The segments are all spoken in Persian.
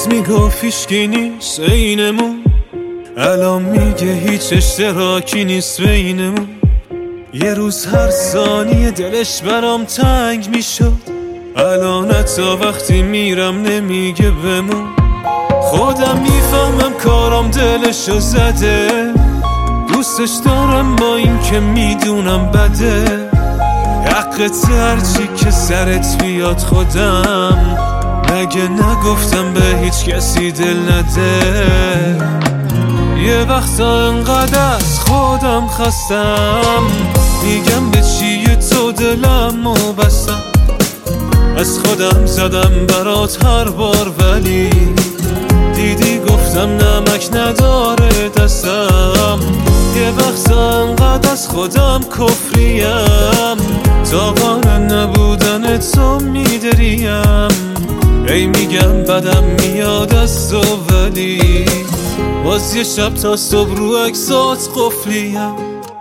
روز میگفت هیچکی نیست اینمون، الان میگه هیچ اشتراکی نیست بینمون. یه روز هر ثانیه دلش برام تنگ میشد، الان حتی وقتی میرم نمیگه بمون. خودم میفهمم کارم دلشو زده، دوستش دارم با این که میدونم بده. حقت هرچی که سرت بیاد خودم، مگه نگفتم به هیچ کسی دل نده. یه وقتا انقدر از خودم خستم، میگم به چیه تو دلمو بستم. از خودم زدم برات هر بار ولی دیدی گفتم نمک نداره دستم. یه وقتا انقدر از خودم کفریم، تاوان نبودن تو میدریم. ای میگم بدم میاد از تو ولی باز یه شب تا صبح رو اکسات قفلیم.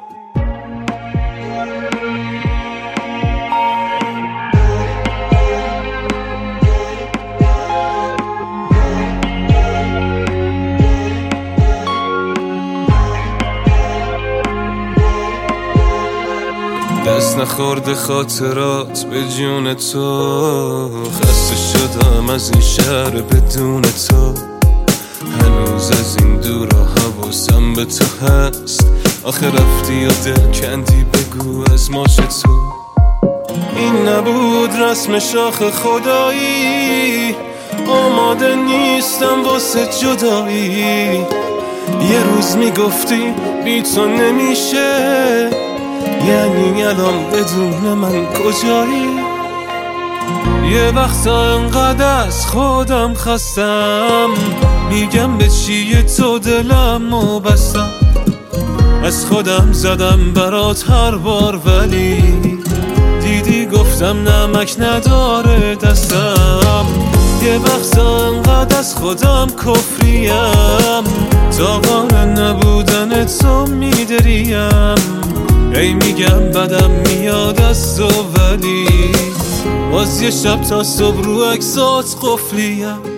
دست نخورده خاطرات به جون تو، خسته شدم از این شهر بدون تو. هنوز از این دورا حواسم به تو هست، آخه رفتی و دل کندی بگو از ماش تو. این نبود رسم شاخ خدایی، آماده نیستم واسه جدایی. یه روز میگفتی بی تو نمیشه، یعنی الان بدون من کجایی؟ یه وقتا انقدر از خودم خستم، میگم به چیه تو دلمو بستم. از خودم زدم برات هر بار ولی دیدی گفتم نمک نداره دستم. یه وقتا انقدر از خودم کفریم، تاوان نبودن تو میدریم. ای میگم بدم میاد از تو ولی باز یه شب تا صبح رو اکسات قفلیم.